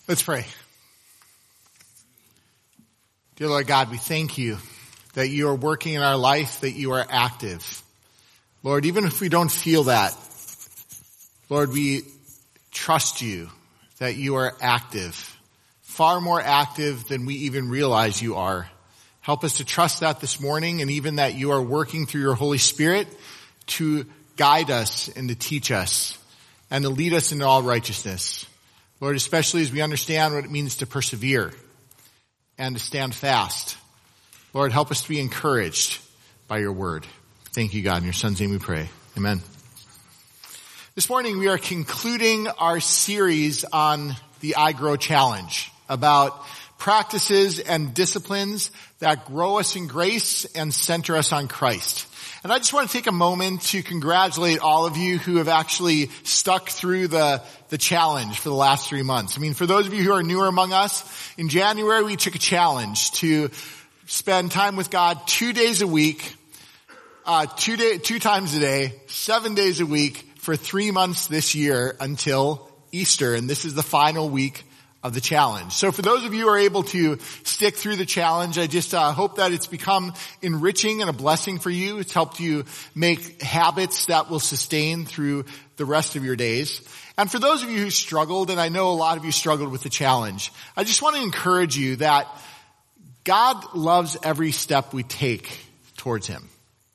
Let's pray. Dear Lord God, we thank you that you are working in our life, that you are active. Lord, even if we don't feel that, Lord, we trust you that you are active, far more active than we even realize you are. Help us to trust that this morning, and even that you are working through your Holy Spirit to guide us and to teach us and to lead us into all righteousness. Lord, especially as we understand what it means to persevere and to stand fast. Lord, help us to be encouraged by your word. Thank you, God. In your son's name we pray. Amen. This morning we are concluding our series on the I Grow Challenge, about practices and disciplines that grow us in grace and center us on Christ. And I just want to take a moment to congratulate all of you who have actually stuck through the challenge for the last 3 months. I mean, for those of you who are newer among us, in January we took a challenge to spend time with God 2 days a week, 2 times a day, 7 days a week for 3 months this year until Easter. And this is the final week of the challenge. So for those of you who are able to stick through the challenge, I just hope that it's become enriching and a blessing for you. It's helped you make habits that will sustain through the rest of your days. And for those of you who struggled, and I know a lot of you struggled with the challenge, I just want to encourage you that God loves every step we take towards him.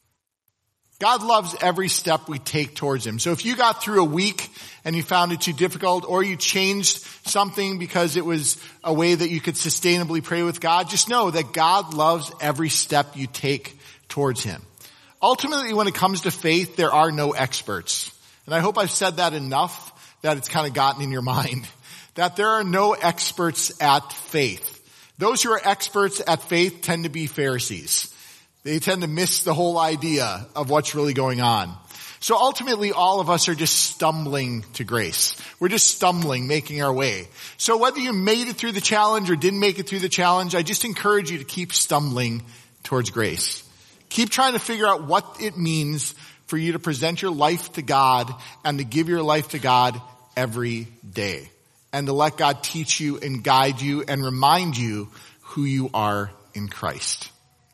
God loves every step we take towards him. So if you got through a week and you found it too difficult, or you changed something because it was a way that you could sustainably pray with God, just know that God loves every step you take towards him. Ultimately, when it comes to faith, there are no experts. And I hope I've said that enough that it's kind of gotten in your mind. That there are no experts at faith. Those who are experts at faith tend to be Pharisees. They tend to miss the whole idea of what's really going on. So ultimately, all of us are just stumbling to grace. We're just stumbling, making our way. So whether you made it through the challenge or didn't make it through the challenge, I just encourage you to keep stumbling towards grace. Keep trying to figure out what it means for you to present your life to God and to give your life to God every day. And to let God teach you and guide you and remind you who you are in Christ.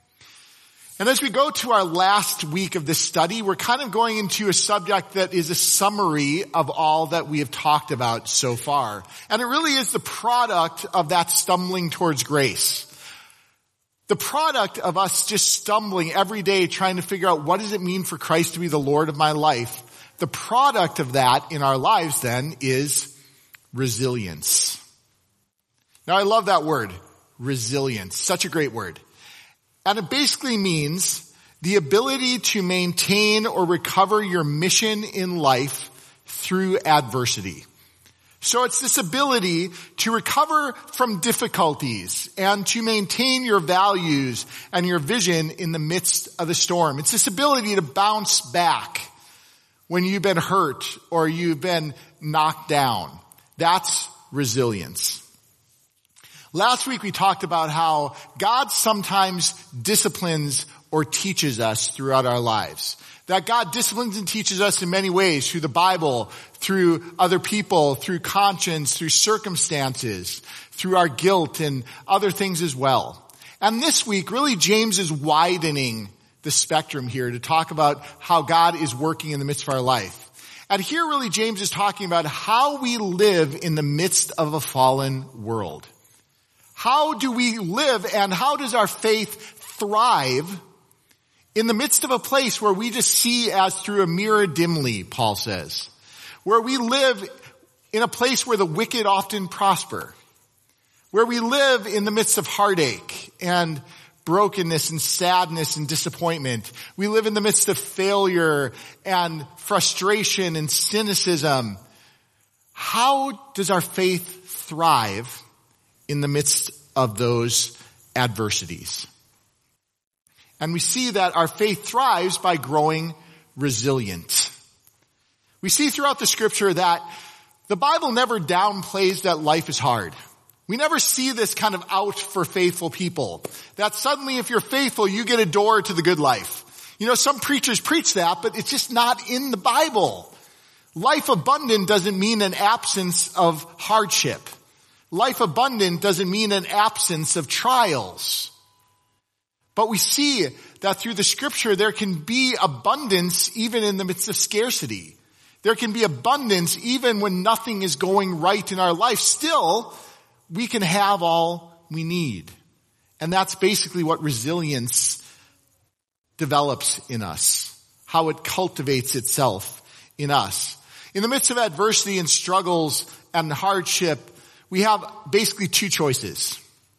And as we go to our last week of this study, we're kind of going into a subject that is a summary of all that we have talked about so far. And it really is the product of that stumbling towards grace. The product of us just stumbling every day trying to figure out what does it mean for Christ to be the Lord of my life. The product of that in our lives then is resilience. Now I love that word, resilience. Such a great word. And it basically means the ability to maintain or recover your mission in life through adversity. So it's this ability to recover from difficulties and to maintain your values and your vision in the midst of the storm. It's this ability to bounce back when you've been hurt or you've been knocked down. That's resilience. Last week we talked about how God sometimes disciplines or teaches us throughout our lives. That God disciplines and teaches us in many ways, through the Bible, through other people, through conscience, through circumstances, through our guilt and other things as well. And this week, really James is widening the spectrum here to talk about how God is working in the midst of our life. And here really James is talking about how we live in the midst of a fallen world. How do we live and how does our faith thrive in the midst of a place where we just see as through a mirror dimly, Paul says, where we live in a place where the wicked often prosper, where we live in the midst of heartache and brokenness and sadness and disappointment. We live in the midst of failure and frustration and cynicism. How does our faith thrive in the midst of those adversities? And we see that our faith thrives by growing resilient. We see throughout the scripture that the Bible never downplays that life is hard. We never see this kind of out for faithful people. That suddenly if you're faithful, you get a door to the good life. You know, some preachers preach that, but it's just not in the Bible. Life abundant doesn't mean an absence of hardship. Life abundant doesn't mean an absence of trials. But we see that through the scripture there can be abundance even in the midst of scarcity. There can be abundance even when nothing is going right in our life. Still, we can have all we need. And that's basically what resilience develops in us, how it cultivates itself in us. In the midst of adversity and struggles and hardship, we have basically two choices.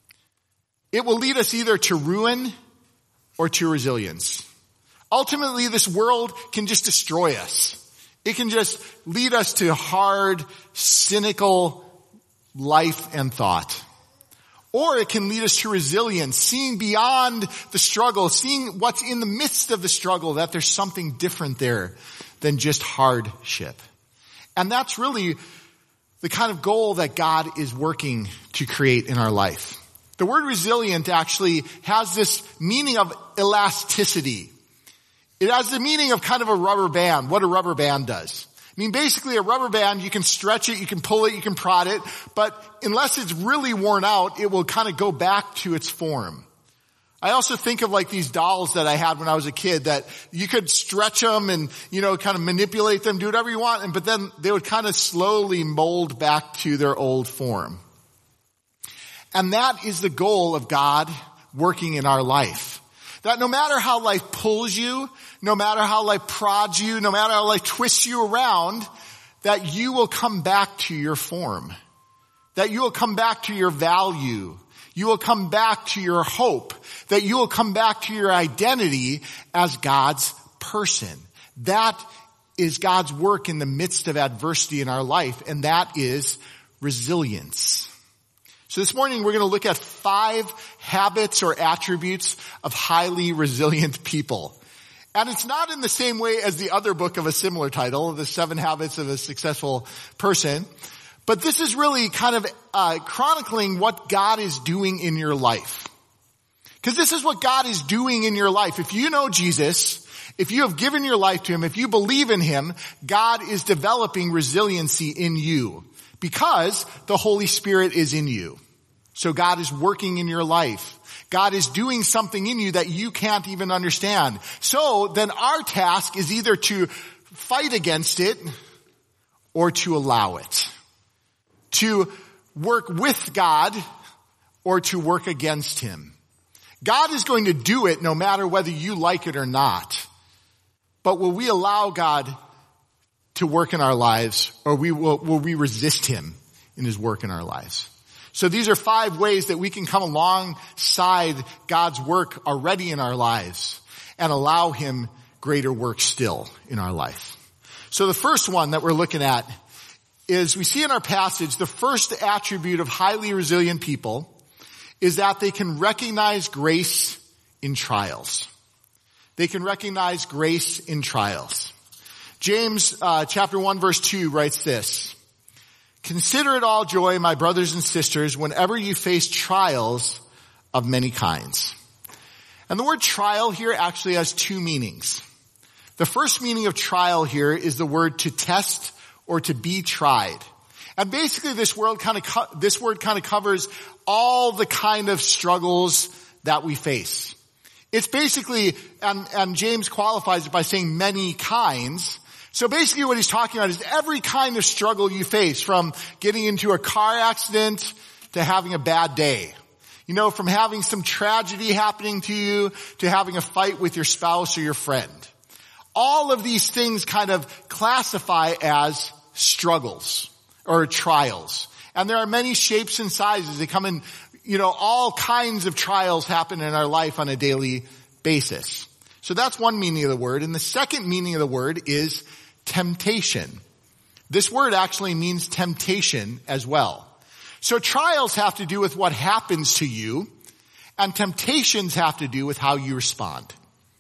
It will lead us either to ruin or to resilience. Ultimately, this world can just destroy us. It can just lead us to hard, cynical life and thought. Or it can lead us to resilience, seeing beyond the struggle, seeing what's in the midst of the struggle, that there's something different there than just hardship. And that's really the kind of goal that God is working to create in our life. The word resilient actually has this meaning of elasticity. It has the meaning of kind of a rubber band, what a rubber band does. I mean, basically a rubber band, you can stretch it, you can pull it, you can prod it, but unless it's really worn out, it will kind of go back to its form. I also think of like these dolls that I had when I was a kid that you could stretch them and, kind of manipulate them, do whatever you want, but then they would kind of slowly mold back to their old form. And that is the goal of God working in our life. That no matter how life pulls you, no matter how life prods you, no matter how life twists you around, that you will come back to your form. That you will come back to your value. You will come back to your hope. That you will come back to your identity as God's person. That is God's work in the midst of adversity in our life, and that is resilience. So this morning we're going to look at 5 habits or attributes of highly resilient people. And it's not in the same way as the other book of a similar title, The 7 Habits of a Successful Person. But this is really kind of chronicling what God is doing in your life. Because this is what God is doing in your life. If you know Jesus, if you have given your life to Him, if you believe in Him, God is developing resiliency in you. Because the Holy Spirit is in you. So God is working in your life. God is doing something in you that you can't even understand. So then our task is either to fight against it or to allow it. To work with God or to work against Him. God is going to do it no matter whether you like it or not. But will we allow God to work in our lives, or will we resist Him in His work in our lives? So these are 5 ways that we can come alongside God's work already in our lives and allow Him greater work still in our life. So the first one that we're looking at is, we see in our passage, the first attribute of highly resilient people is that they can recognize grace in trials. They can recognize grace in trials. James chapter 1 verse 2 writes this: "Consider it all joy, my brothers and sisters, whenever you face trials of many kinds." And the word trial here actually has 2 meanings. The first meaning of trial here is the word to test or to be tried. And basically this word kind of covers all the kind of struggles that we face. It's basically, and James qualifies it by saying many kinds. So basically what he's talking about is every kind of struggle you face, from getting into a car accident to having a bad day. From having some tragedy happening to you to having a fight with your spouse or your friend. All of these things kind of classify as struggles or trials. And there are many shapes and sizes. They come in, all kinds of trials happen in our life on a daily basis. So that's one meaning of the word. And the second meaning of the word is temptation. This word actually means temptation as well. So trials have to do with what happens to you, and temptations have to do with how you respond.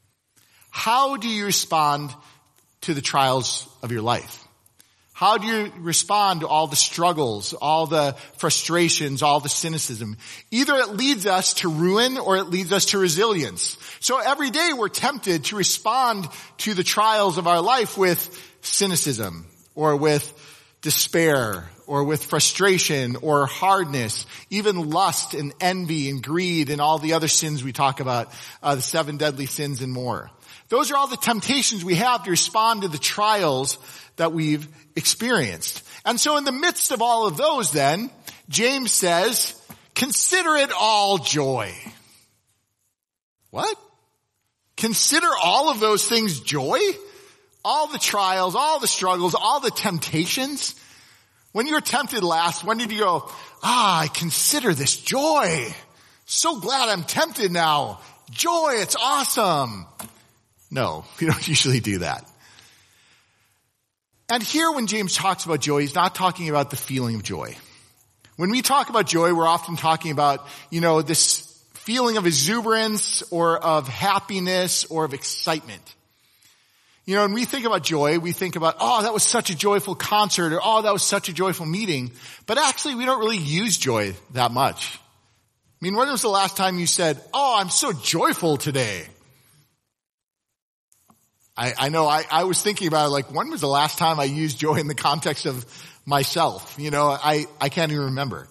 How do you respond to the trials of your life? How do you respond to all the struggles, all the frustrations, all the cynicism? Either it leads us to ruin or it leads us to resilience. So every day we're tempted to respond to the trials of our life with cynicism or with despair or with frustration or hardness, even lust and envy and greed and all the other sins we talk about, the 7 deadly sins and more. Those are all the temptations we have to respond to the trials that we've experienced. And so in the midst of all of those then, James says, consider it all joy. What? Consider all of those things joy? All the trials, all the struggles, all the temptations? When you were tempted last, when did you go, I consider this joy. So glad I'm tempted now. Joy, it's awesome. No, we don't usually do that. And here when James talks about joy, he's not talking about the feeling of joy. When we talk about joy, we're often talking about, this feeling of exuberance or of happiness or of excitement. When we think about joy, we think about, oh, that was such a joyful concert, or oh, that was such a joyful meeting. But actually, we don't really use joy that much. When was the last time you said, oh, I'm so joyful today? I know I was thinking about it, like, when was the last time I used joy in the context of myself? I can't even remember.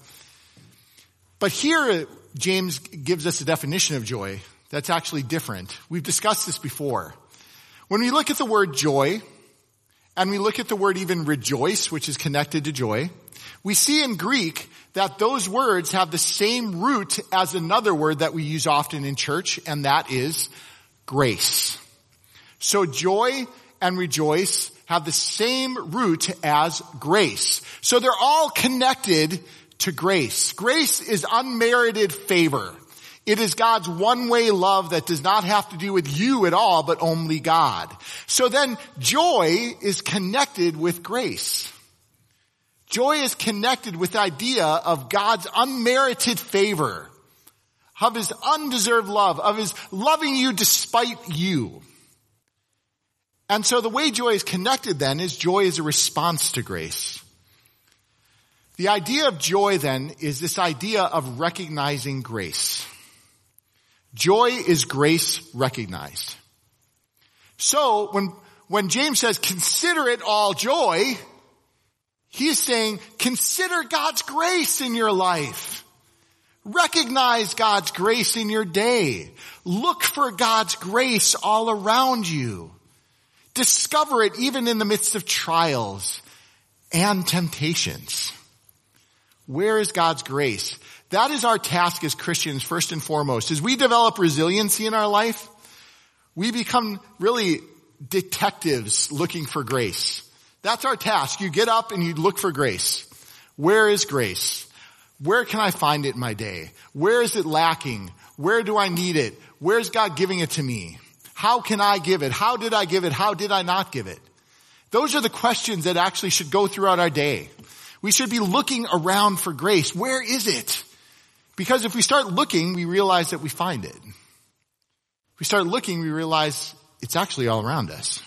But here, James gives us a definition of joy that's actually different. We've discussed this before. When we look at the word joy, and we look at the word even rejoice, which is connected to joy, we see in Greek that those words have the same root as another word that we use often in church, and that is grace. So joy and rejoice have the same root as grace. So they're all connected to grace. Grace is unmerited favor. It is God's one-way love that does not have to do with you at all, but only God. So then joy is connected with grace. Joy is connected with the idea of God's unmerited favor, of his undeserved love, of his loving you despite you. And so the way joy is connected then is joy is a response to grace. The idea of joy then is this idea of recognizing grace. Joy is grace recognized. So when James says consider it all joy, he's saying consider God's grace in your life. Recognize God's grace in your day. Look for God's grace all around you. Discover it even in the midst of trials and temptations. Where is God's grace? That is our task as Christians first and foremost. As we develop resiliency in our life, we become really detectives looking for grace. That's our task. You get up and you look for grace. Where is grace? Where can I find it in my day? Where is it lacking? Where do I need it? Where's God giving it to me? How can I give it? How did I give it? How did I not give it? Those are the questions that actually should go throughout our day. We should be looking around for grace. Where is it? Because if we start looking, we realize that we find it. If we start looking, we realize it's actually all around us.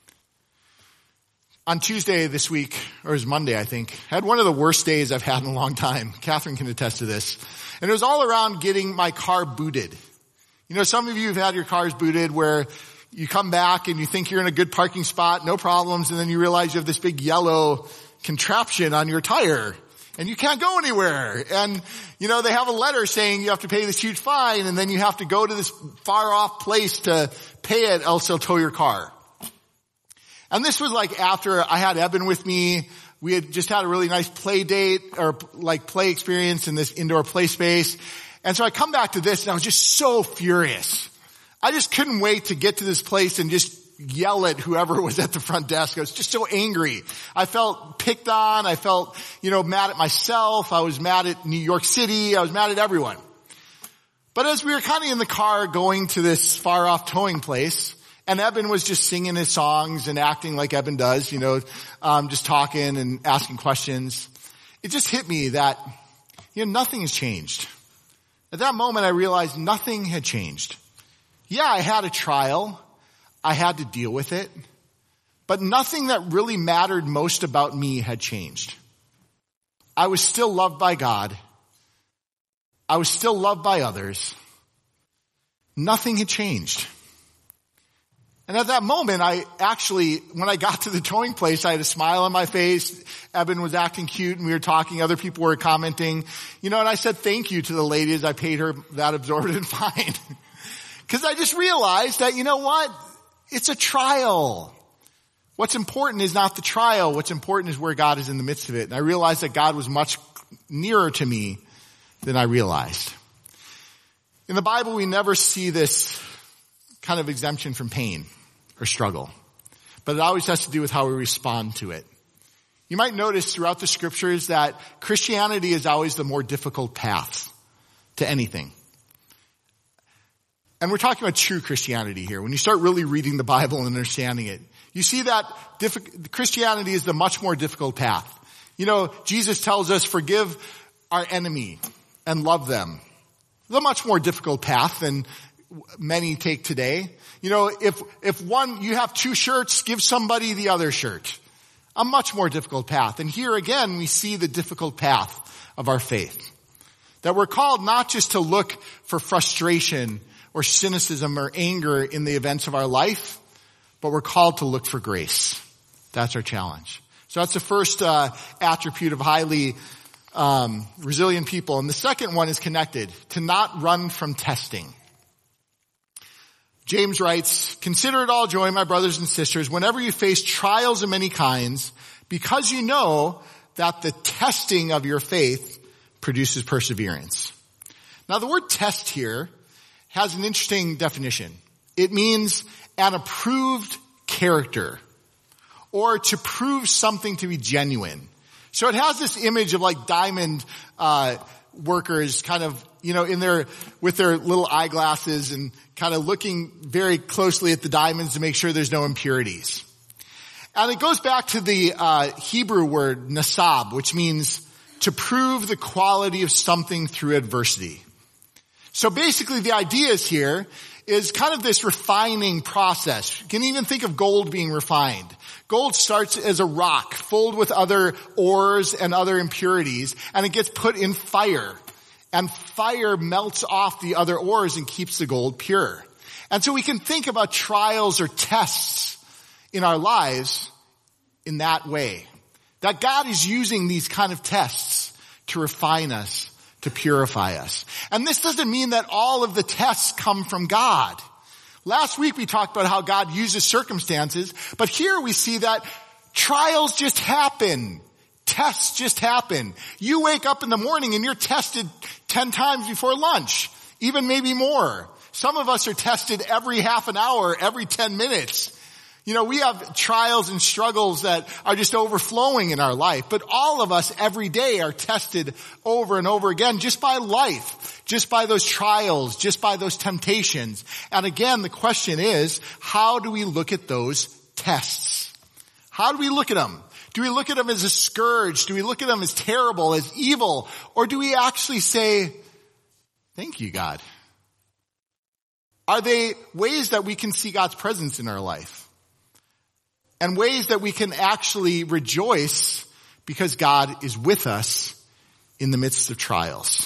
On Tuesday this week, or it was Monday, I think, I had one of the worst days I've had in a long time. Catherine can attest to this. And it was all around getting my car booted. Some of you have had your cars booted where you come back and you think you're in a good parking spot, no problems, and then you realize you have this big yellow contraption on your tire and you can't go anywhere. And, they have a letter saying you have to pay this huge fine and then you have to go to this far off place to pay it, else they'll tow your car. And this was like after I had Eben with me. We had just had a really nice play date or like play experience in this indoor play space. And so I come back to this and I was just so furious. I just couldn't wait to get to this place and just yell at whoever was at the front desk. I was just so angry. I felt picked on. I felt, mad at myself. I was mad at New York City. I was mad at everyone. But as we were kind of in the car going to this far off towing place, and Eben was just singing his songs and acting like Eben does, just talking and asking questions, it just hit me that, nothing has changed. At that moment, I realized nothing had changed. Yeah, I had a trial. I had to deal with it. But nothing that really mattered most about me had changed. I was still loved by God. I was still loved by others. Nothing had changed. And at that moment, when I got to the towing place, I had a smile on my face. Eben was acting cute and we were talking. Other people were commenting, and I said thank you to the lady as I paid her that absorbent fine. Because I just realized that, it's a trial. What's important is not the trial. What's important is where God is in the midst of it. And I realized that God was much nearer to me than I realized. In the Bible, we never see this kind of exemption from pain or struggle. But it always has to do with how we respond to it. You might notice throughout the scriptures that Christianity is always the more difficult path to anything. And we're talking about true Christianity here. When you start really reading the Bible and understanding it, you see that Christianity is the much more difficult path. Jesus tells us forgive our enemy and love them. It's a much more difficult path than many take today. If you have two shirts, give somebody the other shirt. A much more difficult path. And here again, we see the difficult path of our faith. That we're called not just to look for frustration or cynicism or anger in the events of our life, but we're called to look for grace. That's our challenge. So that's the first attribute of highly resilient people. And the second one is connected, to not run from testing. James writes, consider it all joy, my brothers and sisters, whenever you face trials of many kinds, because you know that the testing of your faith produces perseverance. Now the word test here has an interesting definition. It means an approved character, or to prove something to be genuine. So it has this image of like diamond workers kind of, with their little eyeglasses and kind of looking very closely at the diamonds to make sure there's no impurities. And it goes back to the Hebrew word nasab, which means to prove the quality of something through adversity. So basically the idea here is kind of this refining process. You can even think of gold being refined. Gold starts as a rock filled with other ores and other impurities, and it gets put in fire. And fire melts off the other ores and keeps the gold pure. And so we can think about trials or tests in our lives in that way. That God is using these kind of tests to refine us, to purify us. And this doesn't mean that all of the tests come from God. Last week we talked about how God uses circumstances, but here we see that trials just happen. Tests just happen. You wake up in the morning and you're tested 10 times before lunch, even maybe more. Some of us are tested every half an hour, every 10 minutes. We have trials and struggles that are just overflowing in our life, but all of us every day are tested over and over again just by life, just by those trials, just by those temptations. And again, the question is, how do we look at those tests? How do we look at them? Do we look at them as a scourge? Do we look at them as terrible, as evil? Or do we actually say, thank you, God? Are they ways that we can see God's presence in our life? And ways that we can actually rejoice because God is with us in the midst of trials.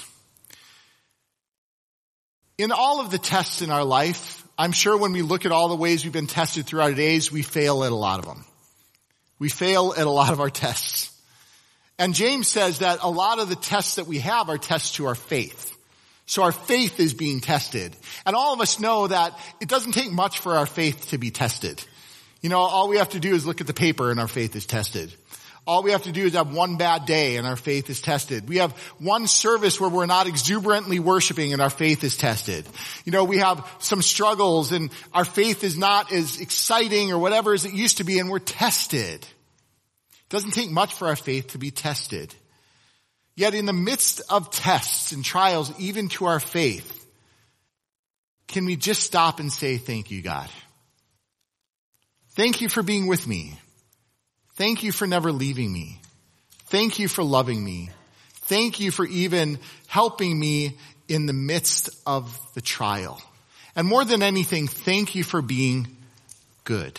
In all of the tests in our life, I'm sure when we look at all the ways we've been tested through our days, we fail at a lot of them. We fail at a lot of our tests. And James says that a lot of the tests that we have are tests to our faith. So our faith is being tested. And all of us know that it doesn't take much for our faith to be tested. All we have to do is look at the paper and our faith is tested. All we have to do is have one bad day and our faith is tested. We have one service where we're not exuberantly worshiping and our faith is tested. We have some struggles and our faith is not as exciting or whatever as it used to be and we're tested. It doesn't take much for our faith to be tested. Yet in the midst of tests and trials, even to our faith, can we just stop and say, thank you, God? Thank you for being with me. Thank you for never leaving me. Thank you for loving me. Thank you for even helping me in the midst of the trial. And more than anything, thank you for being good.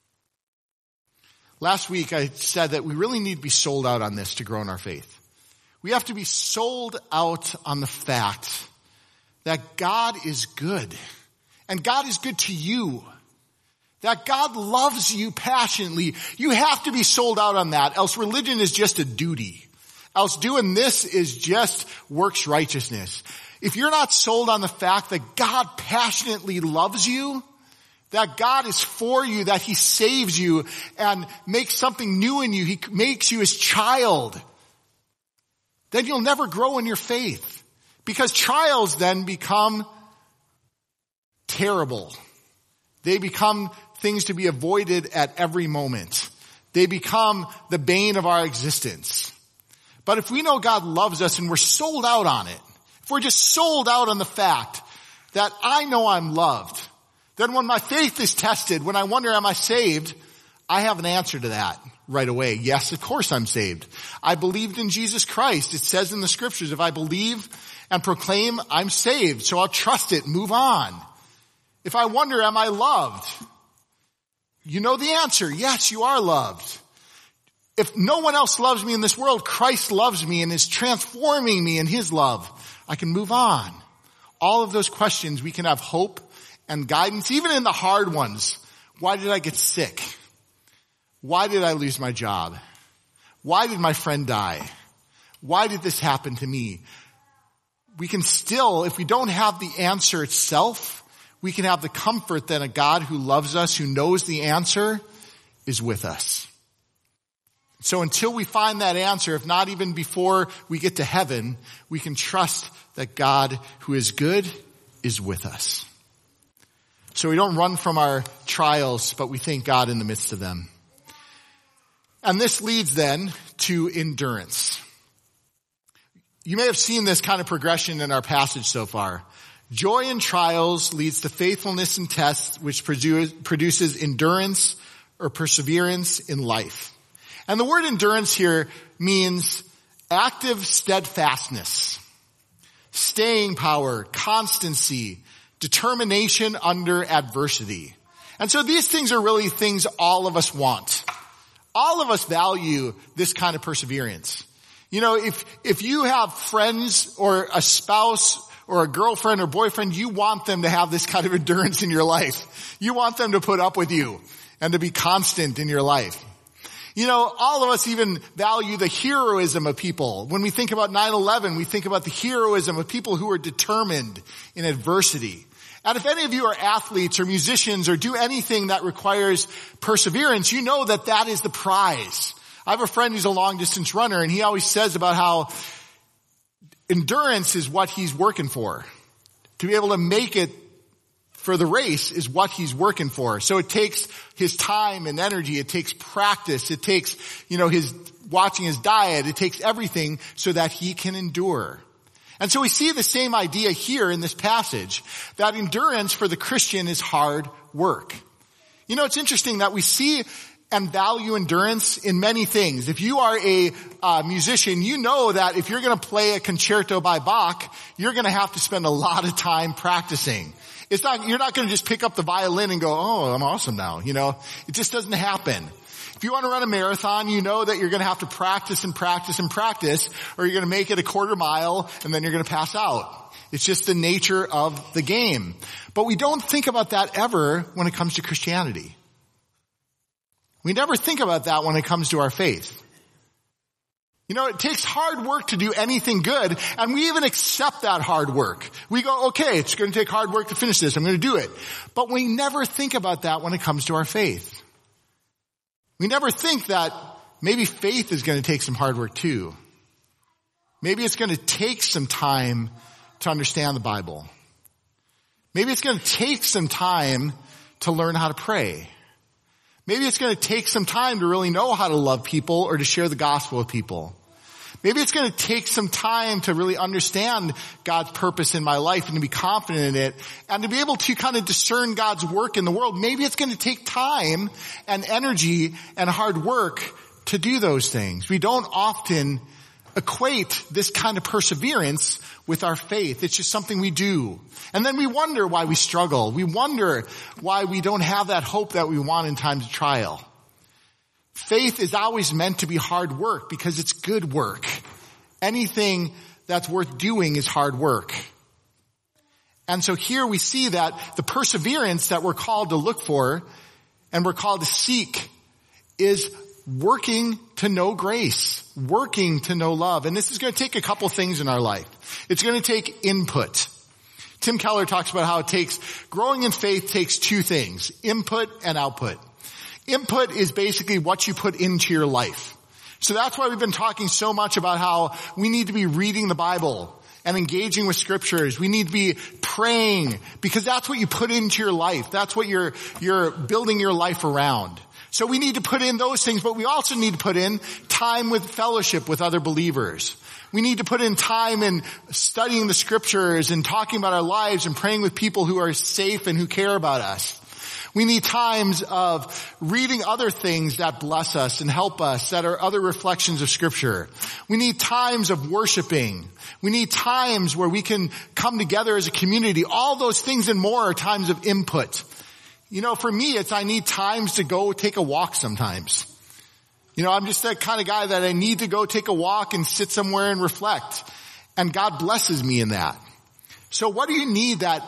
Last week I said that we really need to be sold out on this to grow in our faith. We have to be sold out on the fact that God is good. And God is good to you. That God loves you passionately. You have to be sold out on that, else religion is just a duty. Else doing this is just works righteousness. If you're not sold on the fact that God passionately loves you, that God is for you, that he saves you and makes something new in you, he makes you his child, then you'll never grow in your faith. Because trials then become terrible. They become things to be avoided at every moment. They become the bane of our existence. But if we know God loves us and we're sold out on it, if we're just sold out on the fact that I know I'm loved, then when my faith is tested, when I wonder am I saved, I have an answer to that right away. Yes, of course I'm saved. I believed in Jesus Christ. It says in the scriptures, if I believe and proclaim, I'm saved. So I'll trust it, move on. If I wonder, am I loved? You know the answer. Yes, you are loved. If no one else loves me in this world, Christ loves me and is transforming me in his love. I can move on. All of those questions, we can have hope and guidance, even in the hard ones. Why did I get sick? Why did I lose my job? Why did my friend die? Why did this happen to me? We can still, if we don't have the answer itself, we can have the comfort that a God who loves us, who knows the answer, is with us. So until we find that answer, if not even before we get to heaven, we can trust that God, who is good, is with us. So we don't run from our trials, but we thank God in the midst of them. And this leads then to endurance. You may have seen this kind of progression in our passage so far. Joy in trials leads to faithfulness in tests, which produces endurance or perseverance in life. And the word endurance here means active steadfastness, staying power, constancy, determination under adversity. And so these things are really things all of us want. All of us value this kind of perseverance. You know, if you have friends or a spouse or a girlfriend or boyfriend, you want them to have this kind of endurance in your life. You want them to put up with you and to be constant in your life. You know, all of us even value the heroism of people. When we think about 9/11, we think about the heroism of people who are determined in adversity. And if any of you are athletes or musicians or do anything that requires perseverance, you know that that is the prize. I have a friend who's a long distance runner, and he always says about how endurance is what he's working for. To be able to make it for the race is what he's working for. So it takes his time and energy. It takes practice. It takes, his watching his diet. It takes everything so that he can endure. And so we see the same idea here in this passage, that endurance for the Christian is hard work. You know, it's interesting that we see and value endurance in many things. If you are a musician, you know that if you're going to play a concerto by Bach, you're going to have to spend a lot of time practicing. You're not going to just pick up the violin and go, oh, I'm awesome now. It just doesn't happen. If you want to run a marathon, you know that you're going to have to practice and practice and practice, or you're going to make it a quarter mile and then you're going to pass out. It's just the nature of the game. But we don't think about that ever when it comes to Christianity. We never think about that when it comes to our faith. It takes hard work to do anything good, and we even accept that hard work. We go, okay, it's going to take hard work to finish this. I'm going to do it. But we never think about that when it comes to our faith. We never think that maybe faith is going to take some hard work too. Maybe it's going to take some time to understand the Bible. Maybe it's going to take some time to learn how to pray. Maybe it's going to take some time to really know how to love people or to share the gospel with people. Maybe it's going to take some time to really understand God's purpose in my life and to be confident in it and to be able to kind of discern God's work in the world. Maybe it's going to take time and energy and hard work to do those things. We don't often equate this kind of perseverance with our faith. It's just something we do. And then we wonder why we struggle. We wonder why we don't have that hope that we want in times of trial. Faith is always meant to be hard work because it's good work. Anything that's worth doing is hard work. And so here we see that the perseverance that we're called to look for and we're called to seek is working to know grace, working to know love. And this is going to take a couple things in our life. It's going to take input. Tim Keller talks about how growing in faith takes two things, input and output. Input is basically what you put into your life. So that's why we've been talking so much about how we need to be reading the Bible and engaging with scriptures. We need to be praying because that's what you put into your life. That's what you're building your life around. So we need to put in those things, but we also need to put in time with fellowship with other believers. We need to put in time in studying the scriptures and talking about our lives and praying with people who are safe and who care about us. We need times of reading other things that bless us and help us, that are other reflections of scripture. We need times of worshiping. We need times where we can come together as a community. All those things and more are times of input. You know, for me, I need times to go take a walk sometimes. You know, I'm just that kind of guy that I need to go take a walk and sit somewhere and reflect. And God blesses me in that. So what do you need that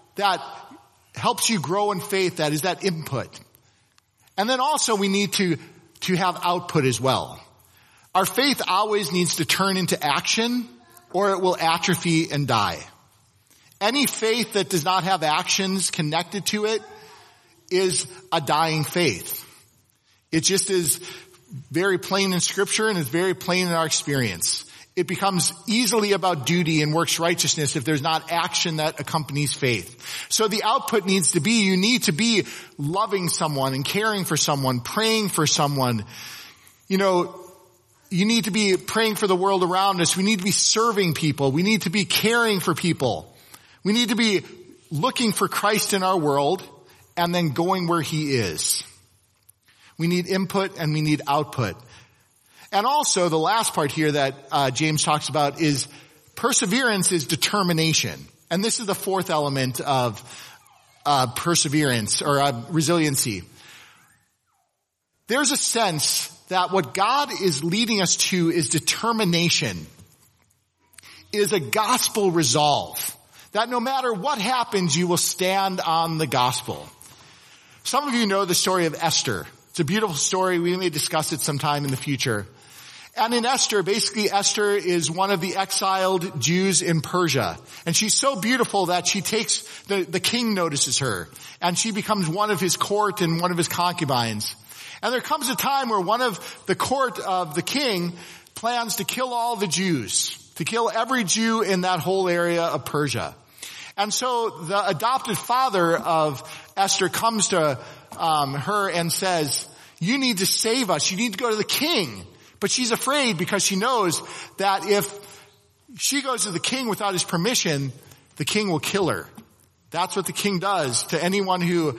helps you grow in faith? That is that input. And then also we need to have output as well. Our faith always needs to turn into action or it will atrophy and die. Any faith that does not have actions connected to it is a dying faith. It just is very plain in scripture and it's very plain in our experience. It becomes easily about duty and works righteousness if there's not action that accompanies faith. So the output needs to be, you need to be loving someone and caring for someone, praying for someone. You know, you need to be praying for the world around us. We need to be serving people. We need to be caring for people. We need to be looking for Christ in our world and then going where he is. We need input and we need output. And also the last part here that James talks about is perseverance is determination. And this is the fourth element of perseverance or resiliency. There's a sense that what God is leading us to is determination, is a gospel resolve. That no matter what happens, you will stand on the gospel. Some of you know the story of Esther. It's a beautiful story. We may discuss it sometime in the future. And in Esther, basically Esther is one of the exiled Jews in Persia. And she's so beautiful that she takes, the king notices her. And she becomes one of his court and one of his concubines. And there comes a time where one of the court of the king plans to kill all the Jews, to kill every Jew in that whole area of Persia. And so the adopted father of Esther comes to her and says, you need to save us. You need to go to the king. But she's afraid because she knows that if she goes to the king without his permission, the king will kill her. That's what the king does to anyone who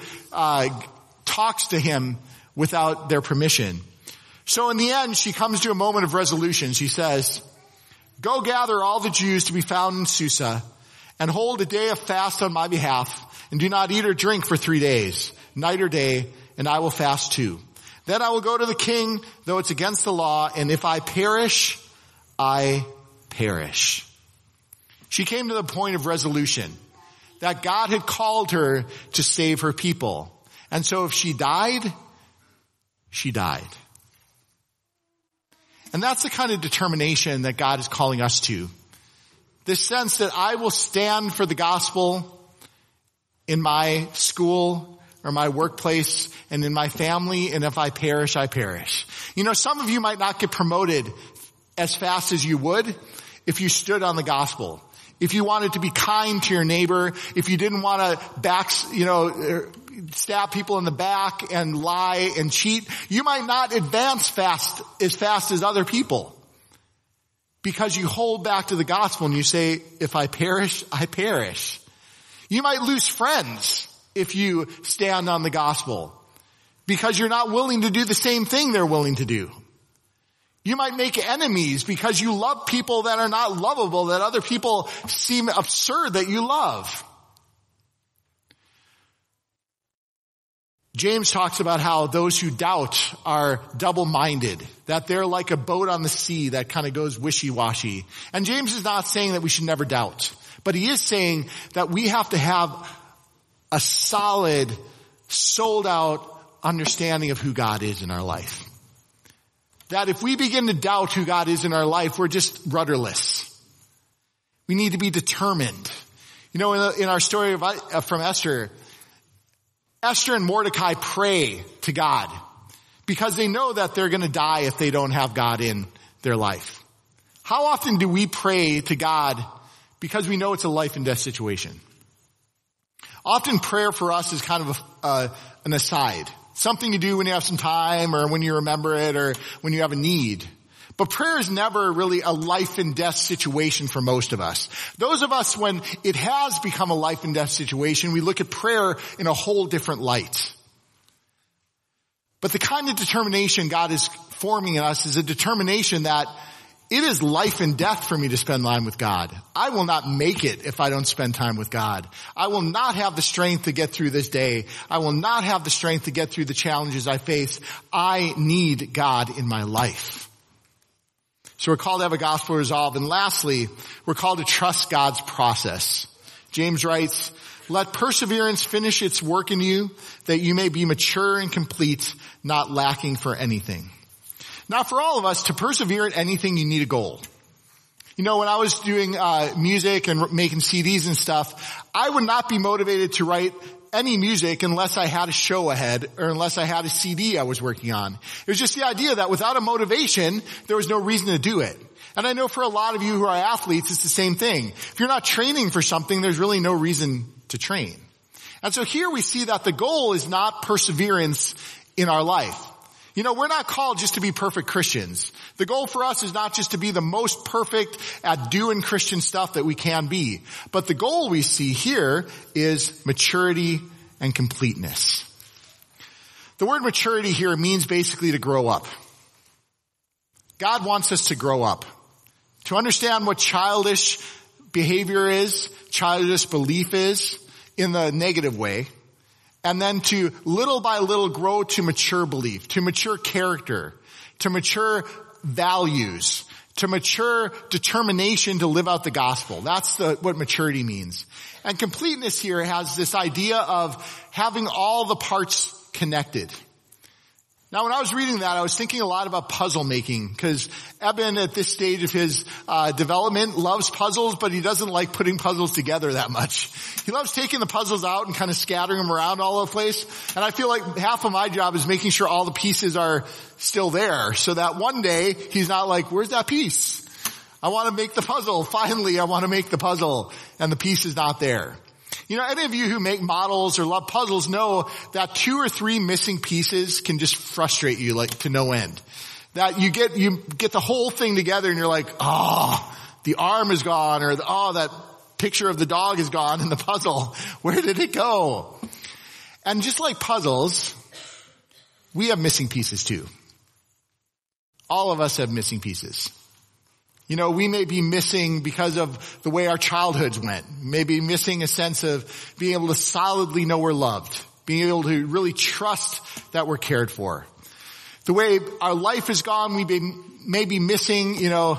talks to him without their permission. So in the end, she comes to a moment of resolution. She says, go gather all the Jews to be found in Susa and hold a day of fast on my behalf and do not eat or drink for 3 days, night or day, and I will fast too. Then I will go to the king, though it's against the law, and if I perish, I perish. She came to the point of resolution that God had called her to save her people. And so if she died, she died. And that's the kind of determination that God is calling us to. This sense that I will stand for the gospel in my school or my workplace and in my family, and if I perish, I perish. You know, some of you might not get promoted as fast as you would if you stood on the gospel. If you wanted to be kind to your neighbor, if you didn't want to stab people in the back and lie and cheat, you might not advance as fast as other people. Because you hold back to the gospel and you say, if I perish, I perish. You might lose friends if you stand on the gospel because you're not willing to do the same thing they're willing to do. You might make enemies because you love people that are not lovable, that other people seem absurd that you love. James talks about how those who doubt are double-minded, that they're like a boat on the sea that kind of goes wishy-washy. And James is not saying that we should never doubt, but he is saying that we have to have a solid, sold-out, understanding of who God is in our life. That if we begin to doubt who God is in our life, we're just rudderless. We need to be determined. You know, in our story from Esther and Mordecai pray to God because they know that they're going to die if they don't have God in their life. How often do we pray to God because we know it's a life and death situation? Often prayer for us is kind of an aside. Something to do when you have some time or when you remember it or when you have a need. But prayer is never really a life and death situation for most of us. Those of us, when it has become a life and death situation, we look at prayer in a whole different light. But the kind of determination God is forming in us is a determination that it is life and death for me to spend time with God. I will not make it if I don't spend time with God. I will not have the strength to get through this day. I will not have the strength to get through the challenges I face. I need God in my life. So we're called to have a gospel resolve. And lastly, we're called to trust God's process. James writes, "Let perseverance finish its work in you, that you may be mature and complete, not lacking for anything." Now for all of us, to persevere at anything, you need a goal. You know, when I was doing music and making CDs and stuff, I would not be motivated to write any music unless I had a show ahead or unless I had a CD I was working on. It was just the idea that without a motivation, there was no reason to do it. And I know for a lot of you who are athletes, it's the same thing. If you're not training for something, there's really no reason to train. And so here we see that the goal is not perseverance in our life. You know, we're not called just to be perfect Christians. The goal for us is not just to be the most perfect at doing Christian stuff that we can be. But the goal we see here is maturity and completeness. The word maturity here means basically to grow up. God wants us to grow up. To understand what childish behavior is, childish belief is, in the negative way. And then to little by little grow to mature belief, to mature character, to mature values, to mature determination to live out the gospel. That's what maturity means. And completeness here has this idea of having all the parts connected. Now when I was reading that, I was thinking a lot about puzzle making, because Eben at this stage of his development loves puzzles, but he doesn't like putting puzzles together that much. He loves taking the puzzles out and kind of scattering them around all over the place. And I feel like half of my job is making sure all the pieces are still there, so that one day he's not like, "Where's that piece? I want to make the puzzle. Finally, I want to make the puzzle." And the piece is not there. You know, any of you who make models or love puzzles know that 2 or 3 missing pieces can just frustrate you like to no end. That you get the whole thing together and you're like, "Oh, the arm is gone," or "Oh, that picture of the dog is gone in the puzzle. Where did it go?" And just like puzzles, we have missing pieces too. All of us have missing pieces. You know, we may be missing because of the way our childhoods went. Maybe missing a sense of being able to solidly know we're loved. Being able to really trust that we're cared for. The way our life is gone, we may be missing,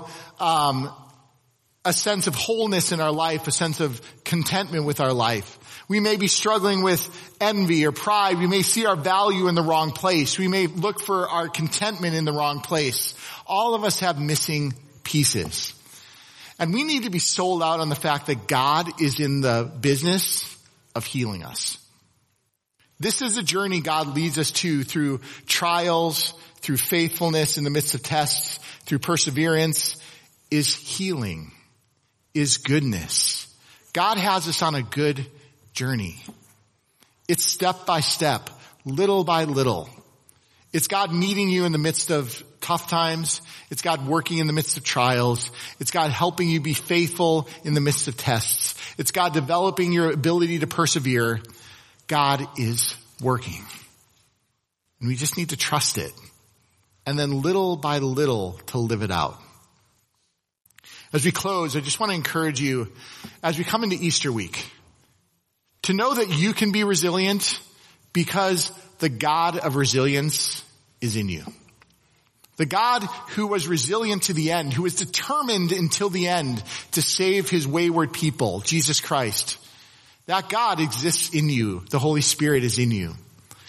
a sense of wholeness in our life, a sense of contentment with our life. We may be struggling with envy or pride. We may see our value in the wrong place. We may look for our contentment in the wrong place. All of us have missing pieces. And we need to be sold out on the fact that God is in the business of healing us. This is a journey God leads us to through trials, through faithfulness in the midst of tests, through perseverance, is healing, is goodness. God has us on a good journey. It's step by step, little by little. It's God meeting you in the midst of tough times. It's God working in the midst of trials. It's God helping you be faithful in the midst of tests. It's God developing your ability to persevere. God is working. And we just need to trust it. And then little by little to live it out. As we close, I just want to encourage you, as we come into Easter week, to know that you can be resilient because the God of resilience is in you. The God who was resilient to the end, who was determined until the end to save his wayward people, Jesus Christ. That God exists in you. The Holy Spirit is in you.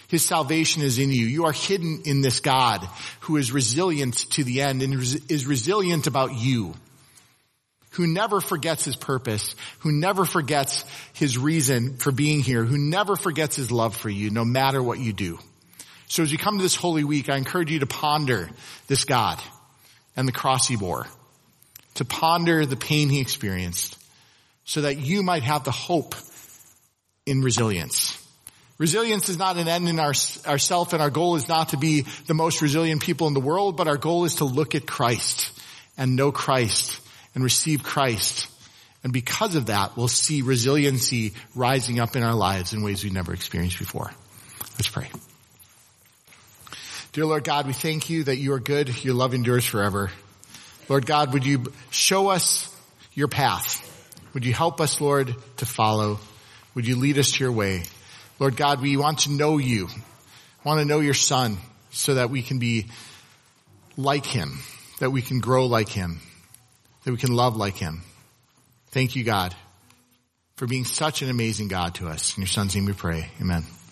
His salvation is in you. You are hidden in this God who is resilient to the end and is resilient about you, who never forgets his purpose, who never forgets his reason for being here, who never forgets his love for you, no matter what you do. So as you come to this Holy Week, I encourage you to ponder this God and the cross he bore, to ponder the pain he experienced, so that you might have the hope in resilience. Resilience is not an end in ourself, and our goal is not to be the most resilient people in the world, but our goal is to look at Christ and know Christ and receive Christ. And because of that, we'll see resiliency rising up in our lives in ways we've never experienced before. Let's pray. Dear Lord God, we thank you that you are good. Your love endures forever. Lord God, would you show us your path? Would you help us, Lord, to follow? Would you lead us to your way? Lord God, we want to know you, want to know your Son, so that we can be like him, that we can grow like him, that we can love like him. Thank you, God, for being such an amazing God to us. In your Son's name we pray. Amen.